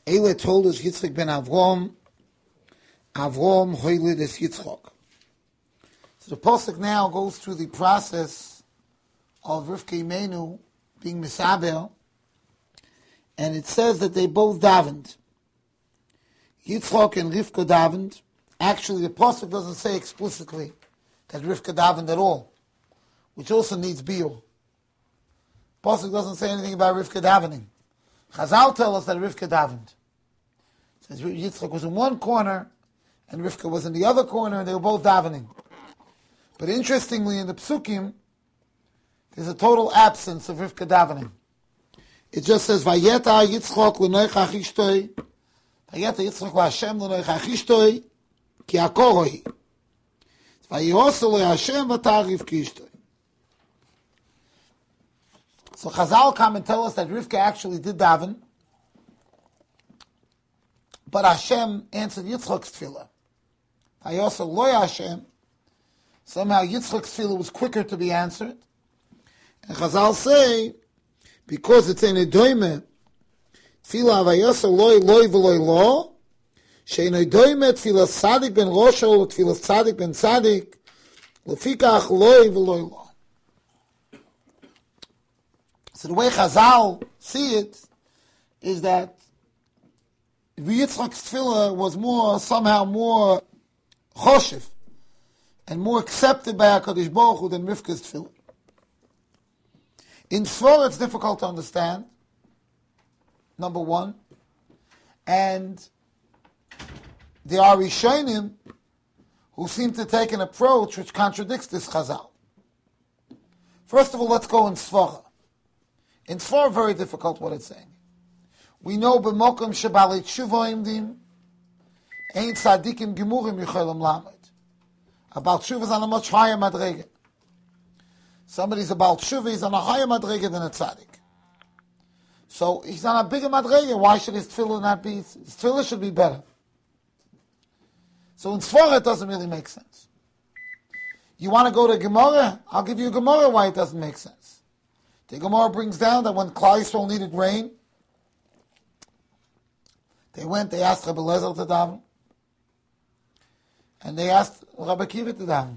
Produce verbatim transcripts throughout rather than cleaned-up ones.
Eile told us Yitzchak ben Avrom, Avrom hoiled es Yitzchak. So the Pasuk now goes through the process of Rivka Imenu being Misaber, and it says that they both davened. Yitzchak and Rivka davened. Actually, the Pasuk doesn't say explicitly that Rivka davened at all, which also needs biur. Pasuk doesn't say anything about Rivka davening. Chazal tell us that Rivka davened. It says Yitzchak was in one corner and Rivka was in the other corner, and they were both davening. But interestingly, in the Psukim, there's a total absence of Rivka davening. It just says, Vayeta Yitzchak l'noich achishtoi, Vayeta Yitzchak l'Hashem l'noich achishtoi, ki akoroi. Vayihosu l'Hashem v'tar Rivka ishtoi. So Chazal come and tell us that Rivka actually did daven, but Hashem answered Yitzchak's tefillah. Vayihosu lo Hashem. Somehow Yitzchak's tefillah was quicker to be answered. And Chazal say, because it's in a doime, tefillah Vayihosu loy loy v'loy lo, she'in a doime tefillah tzadik ben rosho, tefillah tzadik ben tzadik, lefikach loy v'loy lo. So the way Chazal see it is that Yitzchak's tefillah was more, somehow more choshev and more accepted by HaKadosh Baruch Hu than Rivka's tefillah. In Sforah, it's difficult to understand, number one, and there are Rishonim who seem to take an approach which contradicts this Chazal. First of all, let's go in Sforah. In Sforah, very difficult what it's saying. We know b'mokum shebalei tshuva imdim, ein tzadikim gemurim yicholim lamed. About tshuva is on a much higher madrega. Somebody's about tshuva, he's on a higher madrega than a tzadik. So he's on a bigger madrega. Why should his tefillah not be? His tefillah should be better. So in Sforah, it doesn't really make sense. You want to go to Gemara? I'll give you a Gemara why it doesn't make sense. The Gemara brings down that when Klal Yisrael needed rain, they went, they asked Rabbi Lezer to daven, and they asked Rabbi Kiva to daven.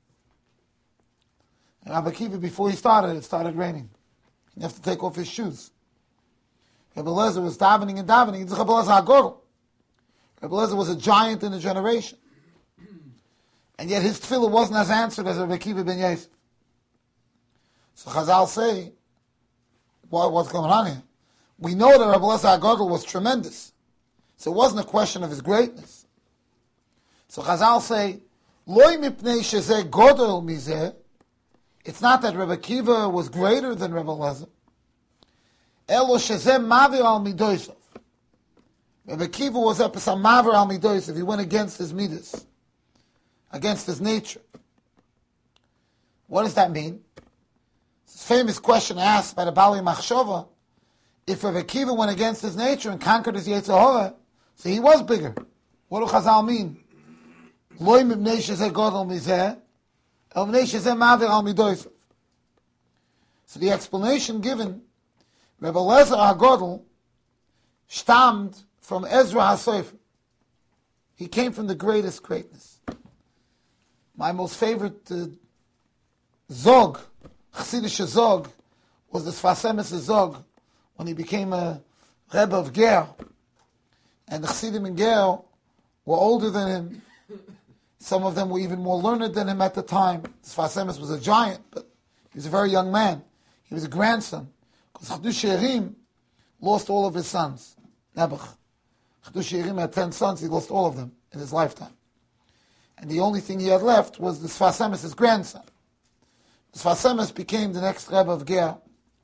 And Rabbi Kiva, before he started, it started raining. He had to take off his shoes. Rabbi Lezer was davening and davening. It's Rabbi Lezer HaGodel. Rabbi Lezer was a giant in the generation. And yet his tefillah wasn't as answered as Rabbi Kiva ben Yosef. So Chazal say, what, what's going on here? We know that Rabbi Lezer HaGodel was tremendous. So it wasn't a question of his greatness. So Chazal say, Loi mipnei shezeh godel mizeh. It's not that Rabbi Kiva was greater than Rabbi Lezer. Elo shezeh mavir al midosav. Rabbi Kiva was up as a mavir al midosav. He went against his midas, against his nature. What does that mean? It's a famous question asked by the Bali Machshava. If Rabbi Kiva went against his nature and conquered his Yetzer Hara, so he was bigger. What do Chazal mean? Loi mibnei shezeh godel mizeh, el mibnei shezeh mavir al midosav. So the explanation given, Rabbi Lezer HaGodel stammed from Ezra HaSofer. He came from the greatest greatness. My most favorite uh, Zog, Chassidish Zog, was the Sfas Emes Zog when he became a Rebbe of Ger. And the Chassidim in Ger were older than him. Some of them were even more learned than him at the time. Sfas Emes was a giant, but he was a very young man. He was a grandson. Because Chadush Yerim lost all of his sons. Nebuch. Chadush Yerim had ten sons, he lost all of them in his lifetime. And the only thing he had left was the Sfas Emes, his grandson. The Sfas Emes became the next Rebbe of Ger.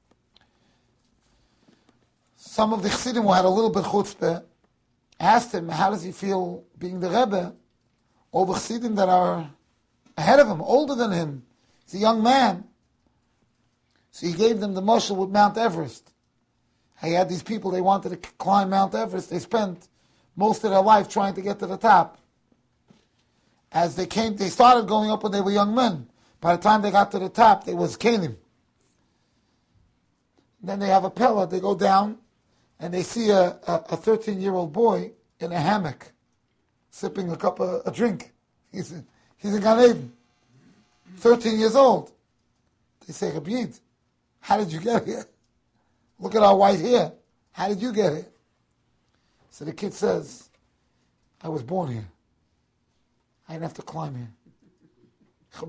Some of the Chassidim who had a little bit chutzpah asked him, how does he feel being the Rebbe over Chassidim that are ahead of him, older than him? He's a young man. So he gave them the mashal with Mount Everest. He had these people, they wanted to climb Mount Everest. They spent most of their life trying to get to the top. As they came, they started going up when they were young men. By the time they got to the top, they was Kenim. Then they have a pillar, they go down, and they see a, a thirteen-year-old boy in a hammock, sipping a cup of a drink. He's in, he's in Gan Eden, thirteen years old. They say, Rabbi, how did you get here? Look at our white hair. How did you get here? So the kid says, I was born here. I didn't have to climb here. So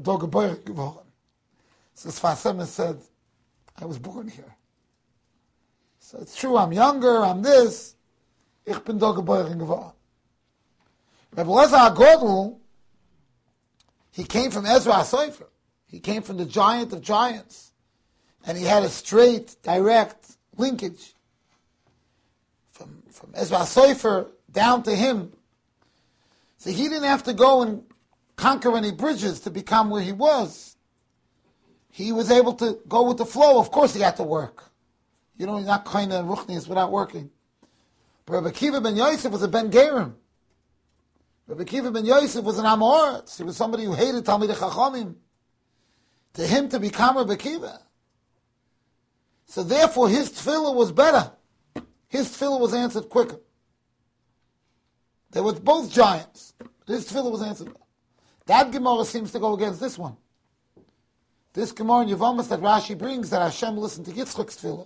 Sfas Emes said, I was born here. So it's true, I'm younger, I'm this. Ich bin da geboren geworden. Rebbe Elazar HaGodel, he came from Ezra HaSofer. He came from the giant of giants. And he had a straight, direct linkage from, from Ezra HaSofer down to him. So he didn't have to go and conquer any bridges to become where he was. He was able to go with the flow. Of course he had to work. You know, you're not kind of ruchnius without working. But Rabbi Akiva ben Yosef was a Ben Gerim. Rabbi Akiva ben Yosef was an Amoritz. He was somebody who hated Talmidei Chachamim. To him to become Rabbi Akiva. So therefore his tefillah was better. His tefillah was answered quicker. They were both giants. His tefillah was answered. That Gemara seems to go against this one. This Gemara in Yevamos that Rashi brings, that Hashem listened to Yitzchak's tefillah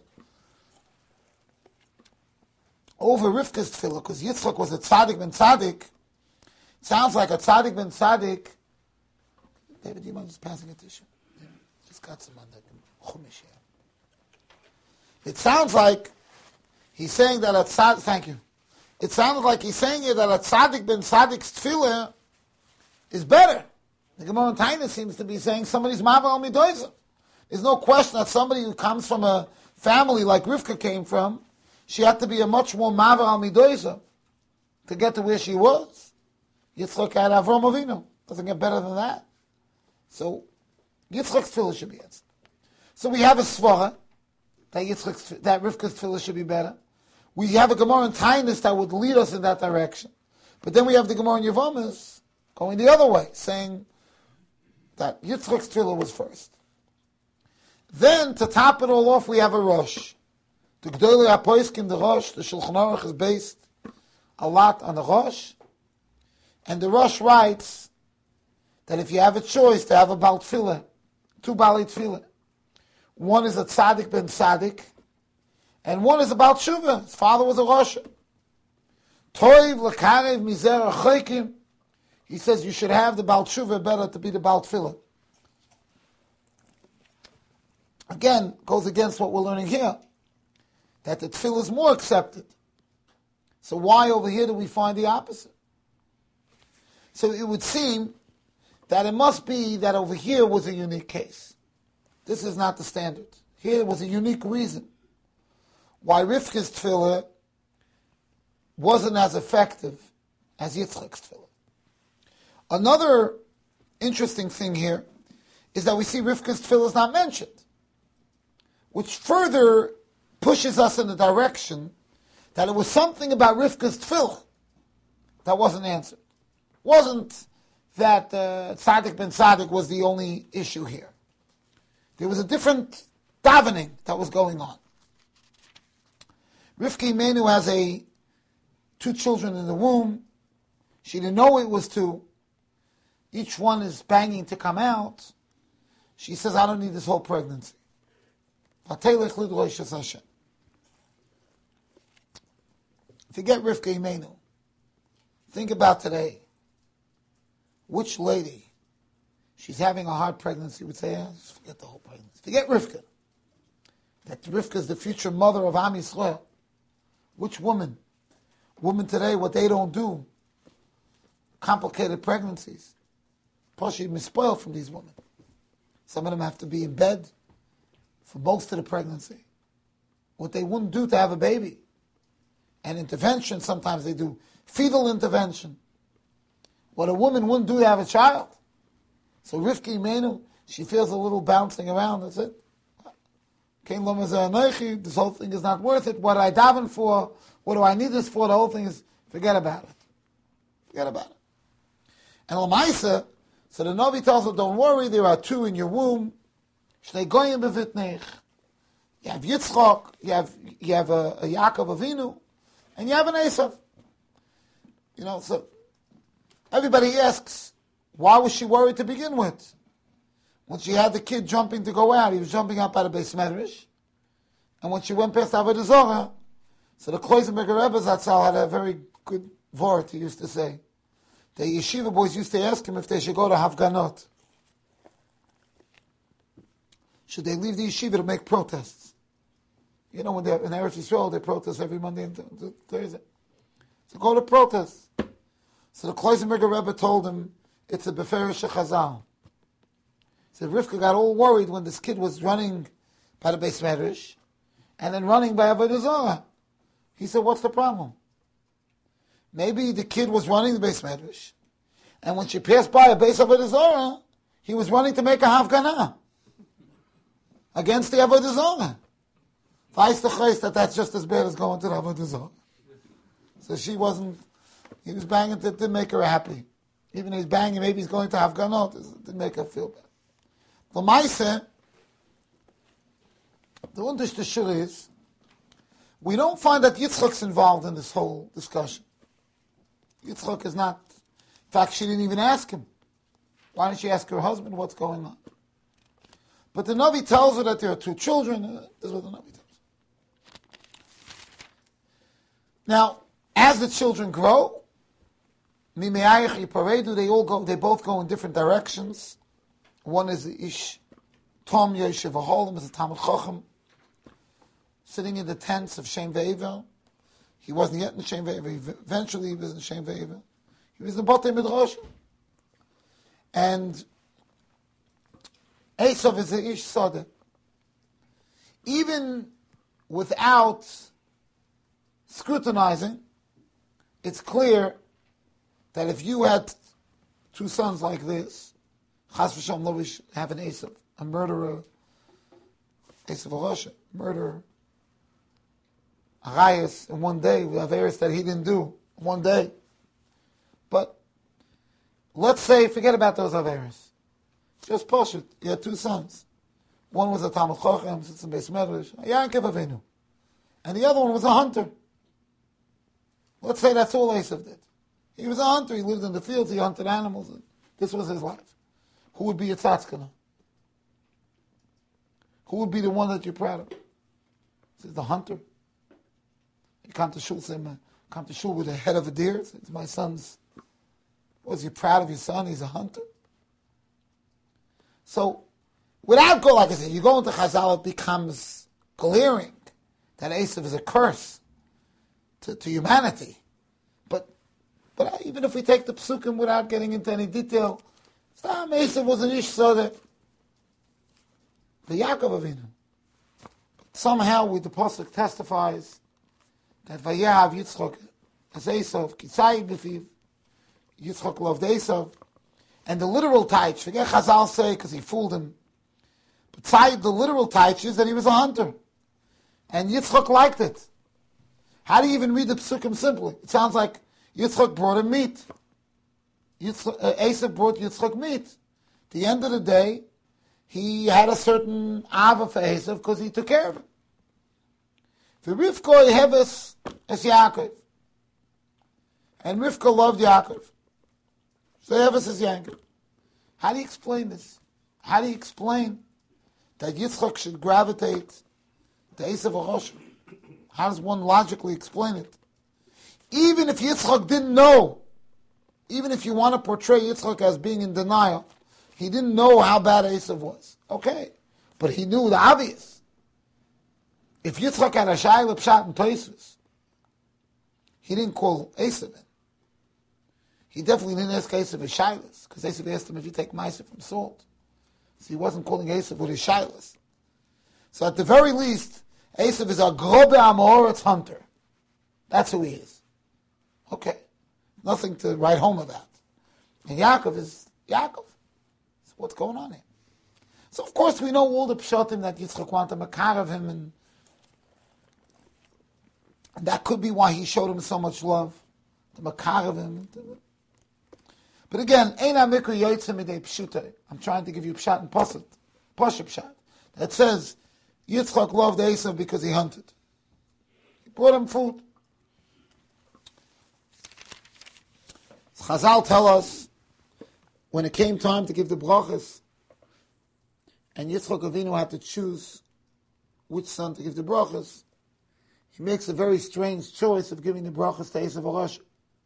over Rivka's tefillah, because Yitzchak was a tzaddik ben tzaddik. It sounds like a tzaddik ben tzaddik. David, do you mind just passing a tissue? Yeah. Just got some on the chumash here. It sounds like he's saying that a tzaddik, thank you. It sounds like he's saying here that a tzaddik ben tzaddik's tefillah is better. The Gemara in Taina seems to be saying somebody's mavar al midoisa. There's no question that somebody who comes from a family like Rivka came from, she had to be a much more mavar al midoisa to get to where she was. Yitzchak had Avram Avinu. Doesn't get better than that. So Yitzchak's tefillah should be answered. So we have a svara that Yitzchak's, that Rivka's tefillah should be better. We have a Gemara in Tainus that would lead us in that direction. But then we have the Gemara in Yevamos going the other way, saying that Yitzchak's tefillah was first. Then, to top it all off, we have a Rosh. The Gdolei HaPoskim, the Rosh, the Shulchan Aruch is based a lot on the Rosh. And the Rosh writes that if you have a choice to have a Baal Tefillah, two Baalei Tefillah, one is a Tzaddik ben Tzaddik, and one is a Baal Tshuva. His father was a Rosh. Toiv l'karev mizer achoikim. He says you should have the Baal Tshuva better to be the Baal Tefillah. Again, goes against what we're learning here, that the Tefillah is more accepted. So why over here do we find the opposite? So it would seem that it must be that over here was a unique case. This is not the standard. Here was a unique reason why Rivka's tefillah wasn't as effective as Yitzchak's tefillah. Another interesting thing here is that we see Rivka's tefillah is not mentioned, which further pushes us in the direction that it was something about Rivka's tefillah that wasn't answered. It wasn't that uh, Tzaddik ben Tzaddik was the only issue here. There was a different davening that was going on. Rivka Imenu has a two children in the womb. She didn't know it was two. Each one is banging to come out. She says, I don't need this whole pregnancy. Forget Rivka Imenu. Think about today. Which lady, she's having a hard pregnancy, would say, yeah, just forget the whole pregnancy. Forget Rivka. That Rivka is the future mother of Am Yisrael. Which woman? Women today, what they don't do, complicated pregnancies. Possibly been spoiled from these women. Some of them have to be in bed for most of the pregnancy. What they wouldn't do to have a baby. And intervention, sometimes they do fetal intervention. What a woman wouldn't do to have a child. So Rivka Imenu, she feels a little bouncing around, that's it. This whole thing is not worth it. What I daven for, what do I need this for? The whole thing is, forget about it. Forget about it. And Lamaisa, so the Novi tells her, don't worry, there are two in your womb. Shnei goyim bevitnech. You have Yitzchak, you have you have a, a Yaakov Avinu, and you have an Esav. You know, so everybody asks, why was she worried to begin with? When she had the kid jumping to go out, he was jumping out by the Beis Medrash. And when she went past Avodah Zorah, so the Kloisenberger Rebbe Zatzal had a very good word he used to say. The yeshiva boys used to ask him if they should go to Hafganot. Should they leave the yeshiva to make protests? You know, when they're in Eretz Yisrael, they protest every Monday and Thursday. So go to protests. So the Kloisenberger Rebbe told him, it's a Beferish Chazal. So Rivka got all worried when this kid was running by the Beis Medrash and then running by Avodah Zorah. He said, what's the problem? Maybe the kid was running the Beis Medrash, and when she passed by a Beis Avodah Zorah, he was running to make a Hafganah against the Avodah Zorah. Weiß the Chayes that that's just as bad as going to the Avodah Zorah. So she wasn't, he was banging, it didn't make her happy. Even though he's banging, maybe he's going to Hafganot, it didn't make her feel bad. The Maaseh, the Unterschied is, we don't find that Yitzchak's involved in this whole discussion. Yitzchak is not. In fact, she didn't even ask him. Why didn't she ask her husband what's going on? But the Navi tells her that there are two children. This is what the Navi tells her. Now, as the children grow, they all go. They both go in different directions. One is the Ish Tom Yoshev Aholim, is a Talmud Chacham, sitting in the tents of Shem Ve'eva. He wasn't yet in Shem Ve'eva. Eventually he was in Shem Ve'eva. He was in Batei Midrash. And Esav is the Ish Sadeh. Even without scrutinizing, it's clear that if you had two sons like this, Chas v'Shalom lo have an Esav, a murderer, Esav Rosh, murderer, Arayas in one day, with Averis that he didn't do in one day. But let's say, forget about those Averis. Just push it. You had two sons. One was a Talmud Chochem, sits in Beis Medrash, Yankov Avinu. And the other one was a hunter. Let's say that's all Esav did. He was a hunter, he lived in the fields, he hunted animals. This was his life. Who would be your tzadkana? Who would be the one that you're proud of? Is it the hunter? You come to shul, say, come to shul with the head of a deer. It's my son's. Was you proud of your son? He's a hunter. So, without go, like I said, you go into Chazal, it becomes glaring that Esav is a curse to, to humanity. But, but even if we take the psukim without getting into any detail, Stam Esav was an ish soder. The Yaakov Avinu. Somehow, with the pasuk testifies that Vayahav Yitzchak as Esav, Kitzai b'fiv, Yitzchak loved Esav, and the literal taich, forget Chazal say because he fooled him, but tzai, the literal taich is that he was a hunter, and Yitzchak liked it. How do you even read the psukim simply? It sounds like Yitzchak brought him meat. Yitzchak, uh, Esav brought Yitzchak meat. At the end of the day, he had a certain ava for Esav because he took care of him. For Rivka, Heves as Yaakov. And Rivka loved Yaakov. So Heves is Yaakov. How do you explain this? How do you explain that Yitzchak should gravitate to Esav Arosh? How does one logically explain it? Even if Yitzchak didn't know, even if you want to portray Yitzchak as being in denial, he didn't know how bad Esav was. Okay. But he knew the obvious. If Yitzchak had a shayla pshat and toisus, he didn't call Esav in. He definitely didn't ask Esav his shaylas, because Esav asked him if you take ma'aser from salt. So he wasn't calling Esav with his shaylas. So at the very least, Esav is a grobe amoritz hunter. That's who he is. Okay. Nothing to write home about. And Yaakov is Yaakov. So what's going on here? So of course we know all the pshatim that Yitzchak wanted to makarav him, and And that could be why he showed him so much love, to makarav him. But again, I'm trying to give you pshat and pasuk, pasuk pshat. That says, Yitzchak loved Esav because he hunted. He brought him food. Chazal tell us, when it came time to give the brachas, and Yitzchak Avinu had to choose which son to give the brachas, he makes a very strange choice of giving the brachas to Esav HaRasha.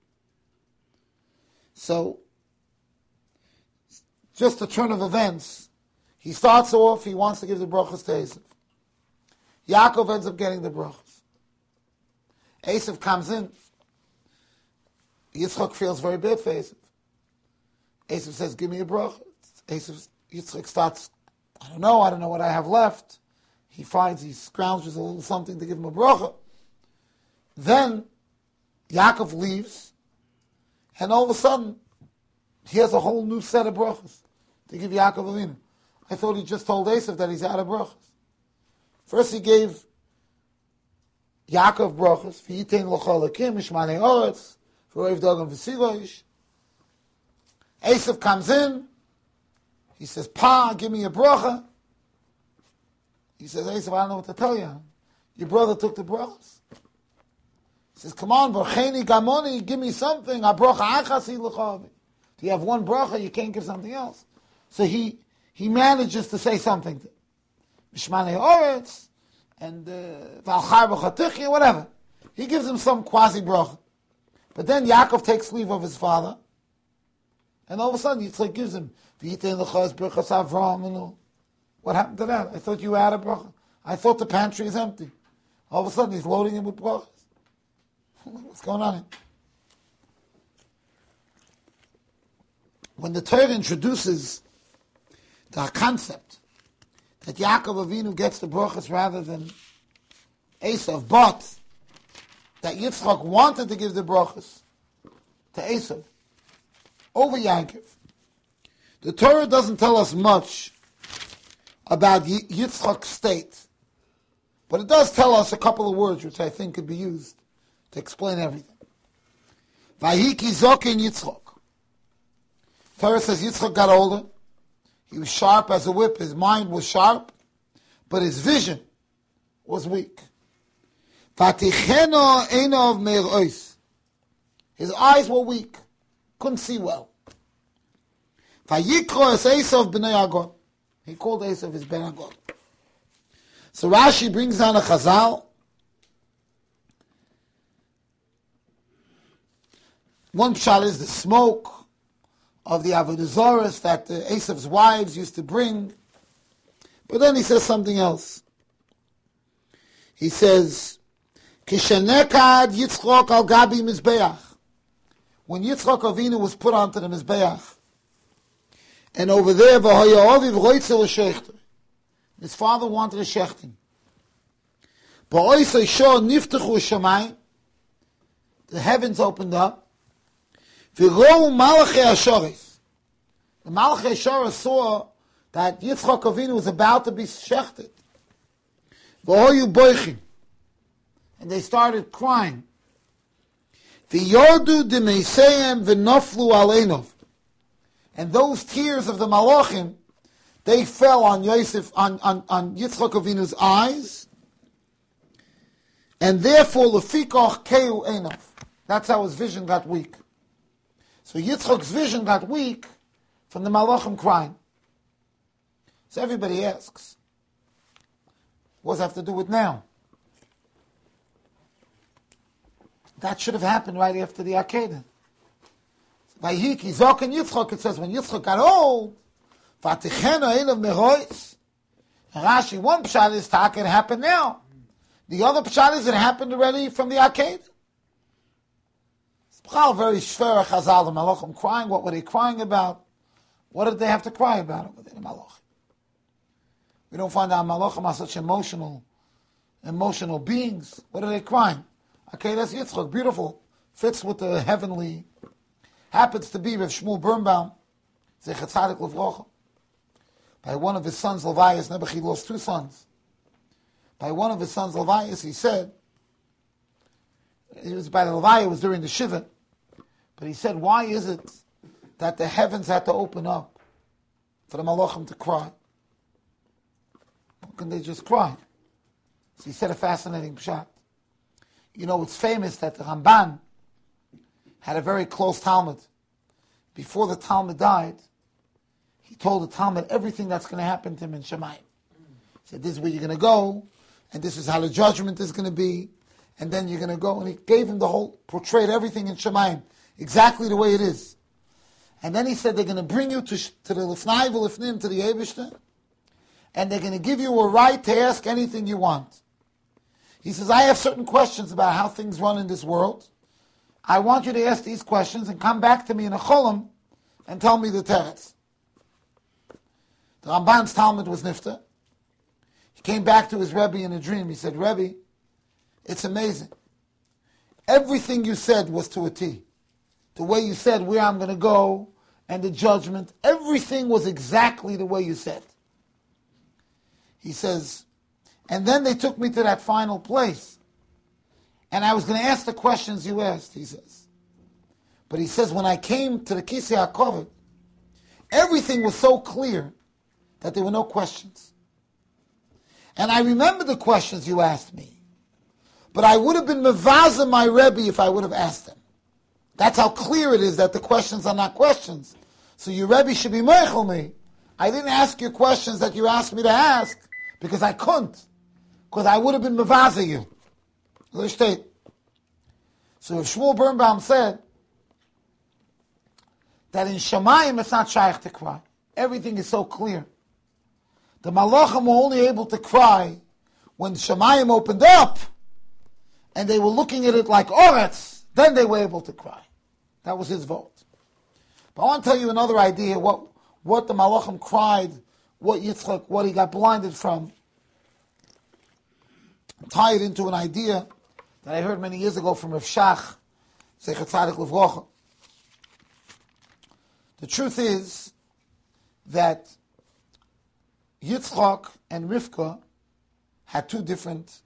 So, just a turn of events, he starts off, he wants to give the brachas to Esav. Yaakov ends up getting the brachas. Esav comes in. Yitzchak feels very bad for Esav. Esav says, give me a bracha. Esav, Yitzchak starts, I don't know, I don't know what I have left. He finds, he scrounges a little something to give him a bracha. Then, Yaakov leaves, and all of a sudden, he has a whole new set of brachas to give Yaakov Avinu. I thought he just told Esav that he's out of brachas. First he gave Yaakov brachas, v'yitein l'chol hakim, mishmanei oretz, v'roiv dogam v'siloish. Esav comes in, he says, Pa, give me a bracha. He says, Esav, I don't know what to tell you. Your brother took the brachas. He says, come on, Barcheni Gamoni, give me something. A bracha achasi l'chavi. If you have one bracha, you can't give something else. So he he manages to say something. Mishmanei Oretz, and Valchar b'chatichi, whatever. He gives him some quasi bracha. But then Yaakov takes leave of his father, and all of a sudden Yitzchak gives him, V'yitein l'chos brachas Avram, and all. What happened to that? I thought you had a bracha. I thought the pantry is empty. All of a sudden he's loading him with brachas. What's going on here? When the Torah introduces the concept that Yaakov Avinu gets the brachas rather than Esav, but that Yitzchak wanted to give the brachas to Esav over Yaakov, the Torah doesn't tell us much about y- Yitzchak's state, but it does tell us a couple of words which I think could be used to explain everything. Vayiki zokin Yitzchak. Torah says Yitzchak got older. He was sharp as a whip. His mind was sharp, but his vision was weak. Vaticheno einov me'ois. His eyes were weak. Couldn't see well. Vayikro es Esav b'nei Agon. He called Esav his ben Agon. So Rashi brings down a chazal. One pshat is the smoke of the avodah zarah that the Esav's wives used to bring. But then he says something else. He says, Kishenekad Yitzchok al Gabi Mizbeach. When Yitzchok Avinu was put onto the Mizbeach, and over there, his father wanted a shechting. The heavens opened up. The Malachei Ashoris saw that Yitzchak Avinu was about to be shechted. And they started crying. And those tears of the Malachim, they fell on Yosef, on, on, on Yitzchak Avinu's eyes. And therefore, Lefikoch Keu Enov. That's how his vision got weak. So Yitzchak's vision got weak from the Malachim crying. So everybody asks, what does that have to do with now? That should have happened right after the Akedah. Vayiki Zokin Yitzchak, it says when Yitzchak got old, Vaticheno Einav Merois. Rashi, one pshat is Taka, it happened now. The other pshat is it happened already from the Akedah. It's very shver chazal, the Malachim crying. What were they crying about? What did they have to cry about over there, the Malachim? We don't find out Malachim are such emotional, emotional beings. What are they crying? Okay, that's Yitzchak, beautiful. Fits with the heavenly. Happens to be with Shmuel Birnbaum, Zecher Tzadik Levrocha. By one of his sons, Levias, Nebuchadnezzar lost two sons. By one of his sons, Levias, he said, it was by the Leviah, it was during the Shiva, but he said, why is it that the heavens had to open up for the Malachim to cry? How can they just cry? So he said a fascinating pshat. You know, it's famous that the Ramban had a very close Talmud. Before the Talmud died, he told the Talmud everything that's going to happen to him in Shemayim. He said, this is where you're going to go, and this is how the judgment is going to be, and then you're going to go. And he gave him the whole, portrayed everything in Shemayim, exactly the way it is. And then he said, they're going to bring you to, to the Lifnai V'Lifnim, to the Eibishter, and they're going to give you a right to ask anything you want. He says, I have certain questions about how things run in this world. I want you to ask these questions and come back to me in a cholam and tell me the teretz. The Ramban's Talmud was nifta. He came back to his Rebbe in a dream. He said, Rebbe, it's amazing. Everything you said was to a T. The way you said where I'm going to go and the judgment, everything was exactly the way you said. He says, and then they took me to that final place. And I was going to ask the questions you asked, he says. But he says, when I came to the Kisei HaKovod, everything was so clear that there were no questions. And I remember the questions you asked me. But I would have been mevaza my Rebbe if I would have asked them. That's how clear it is that the questions are not questions. So your Rebbe should be meichel me. I didn't ask you questions that you asked me to ask because I couldn't. Because I would have been mevaza you. So if Shmuel Birnbaum said that in Shemayim it's not shaykh to cry. Everything is so clear. The Malachim were only able to cry when Shemayim opened up and they were looking at it like Oretz, then they were able to cry. That was his vote. But I want to tell you another idea, what, what the Malachim cried, what Yitzchak, what he got blinded from. Tie it into an idea that I heard many years ago from Rav Shach, Zecher Tzadik Livrocha. The truth is that Yitzchak and Rivka had two different,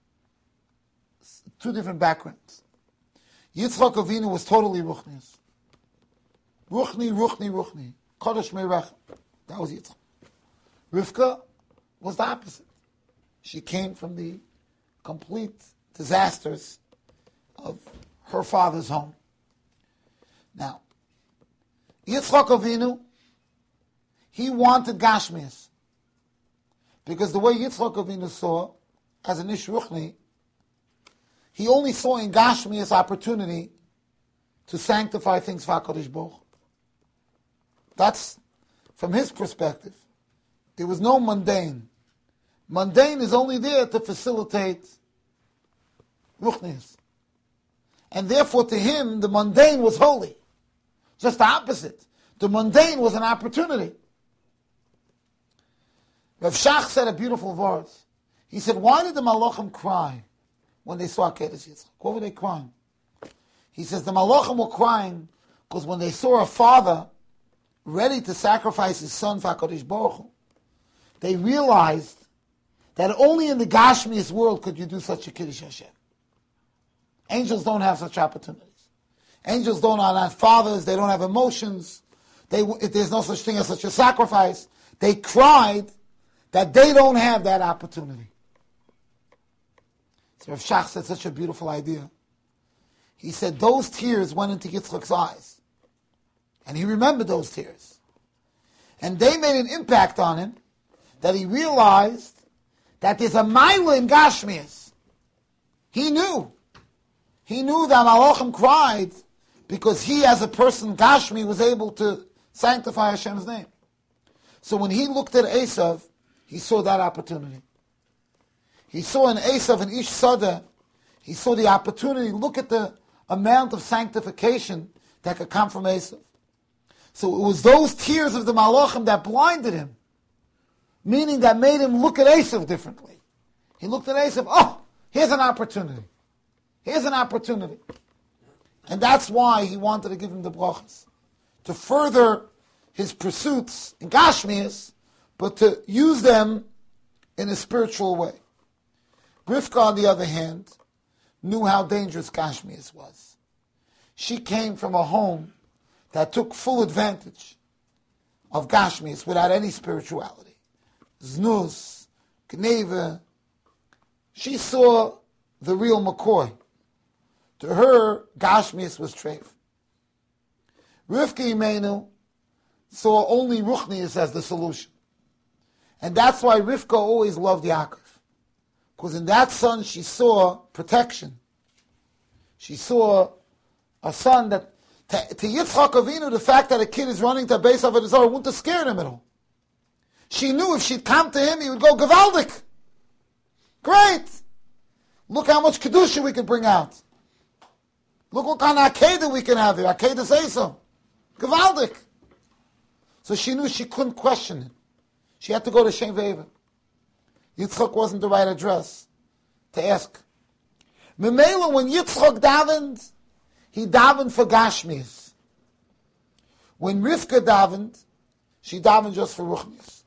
two different backgrounds. Yitzchak Avinu was totally Ruchnius. Ruchni, Ruchni, Ruchni. Kodesh Meirach. That was Yitzchak. Rivka was the opposite. She came from the complete disasters of her father's home. Now, Yitzchak Avinu, he wanted Gashmias. Because the way Yitzchak Avinu saw, as an Ish Ruchni, he only saw in Gashmias opportunity to sanctify things for HaKadosh Baruch Hu. That's, from his perspective, there was no mundane. Mundane is only there to facilitate Ruchnius. And therefore to him, the mundane was holy. Just the opposite. The mundane was an opportunity. Rav Shach said a beautiful verse. He said, why did the Malachim cry when they saw Kedesh Yitzchak? What were they crying? He says the Malachim were crying because when they saw a father ready to sacrifice his son for HaKadosh Baruch Hu, they realized that only in the Gashmias world could you do such a Kiddush Hashem. Angels don't have such opportunities. Angels don't have fathers, they don't have emotions. They, if there's no such thing as such a sacrifice, they cried that they don't have that opportunity. So Rav Shach said such a beautiful idea. He said those tears went into Yitzchak's eyes. And he remembered those tears. And they made an impact on him that he realized that there's a Maila in Gashmias. He knew. He knew that Malachim cried because he as a person, Gashmi, was able to sanctify Hashem's name. So when he looked at Esav, he saw that opportunity. He saw in Esav and Ish Sada, he saw the opportunity. Look at the amount of sanctification that could come from Esav. So it was those tears of the Malachim that blinded him, meaning that made him look at Esav differently. He looked at Esav, oh, here's an opportunity. Here's an opportunity. And that's why he wanted to give him the brachas, to further his pursuits in Gashmias, but to use them in a spiritual way. Rivka, on the other hand, knew how dangerous Gashmias was. She came from a home that took full advantage of Gashmias without any spirituality. Znus, Gneva, she saw the real McCoy. To her, Gashmias was treif. Rivka Imenu saw only Ruchnius as the solution. And that's why Rivka always loved Yaakov. Because in that son she saw protection. She saw a son that, to, to Yitzchak Avinu, the fact that a kid is running to a base of it wouldn't have scared him at all. She knew if she'd come to him, he would go, Gavaldik. Great. Look how much Kedusha we could bring out. Look what kind of Akedah we can have here. Akedah say so. Gavaldik. So she knew she couldn't question it. She had to go to Shem Ve'eva. Yitzchak wasn't the right address to ask. Memela, when Yitzchak davened, he davened for Gashmias. When Rivka davened, she davened just for Ruchnius.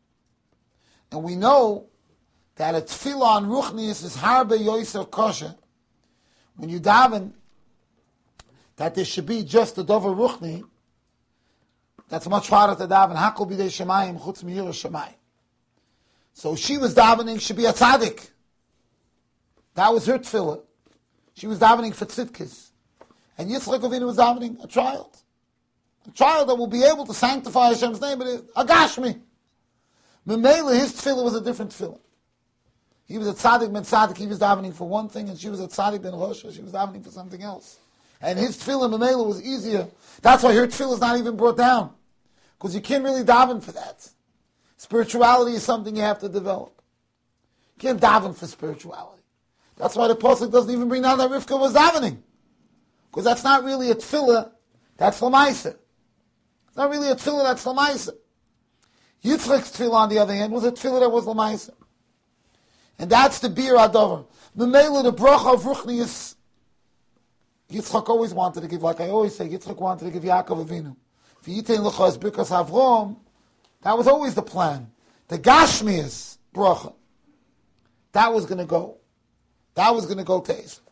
And we know that a tefillah on Ruchnius is harbe yoiser kosher. When you daven that there should be just a dover Ruchni, that's much harder to daven. Hakol bidei shemayim chutz miyira shemayim. So she was davening, should be a tzaddik. That was her tefillah. She was davening for tzidkis. And Yitzchak Avinu was davening a child. A child that will be able to sanctify Hashem's name, but a gashmi. Memela, his tefillah was a different tefillah. He was a tzaddik ben tzaddik, he was davening for one thing, and she was a tzaddik ben Rosha, she was davening for something else. And his tefillah, Memela, was easier. That's why her tefillah is not even brought down. Because you can't really daven for that. Spirituality is something you have to develop. You can't daven for spirituality. That's why the Pasuk doesn't even bring down that Rivka was davening. Because that's not really a tefillah, that's Lamaisa. It's not really a tefillah, that's Lamaisa. Yitzchak's tefillah, on the other hand, was a tefillah that was Lamaisa. And that's the Bir Adover. Memela, the bracha of Ruchnius, Yitzchak always wanted to give, like I always say, Yitzchak wanted to give Yaakov Avinu. V'yitein l'cha es birkas Avrom, that was always the plan. The Gashmias bracha, that was going to go. That was going to go to Esav.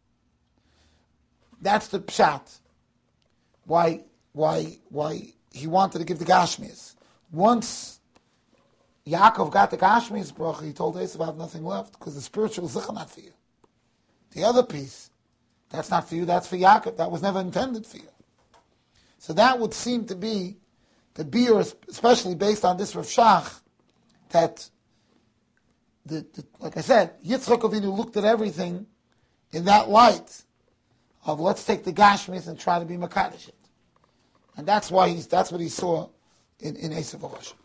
That's the pshat. Why, why, why he wanted to give the Gashmias. Once Yaakov got the Gashmias bracha, he told Esav, I have nothing left, because the spiritual is not for you. The other piece, that's not for you, that's for Yaakov. That was never intended for you. So that would seem to be the beer, especially based on this Rav Shach, that, the, the, like I said, Yitzchak Avinu looked at everything in that light of let's take the Gashmis and try to be Makadosh it. And that's why he's, that's what he saw in, in Esav Rosh.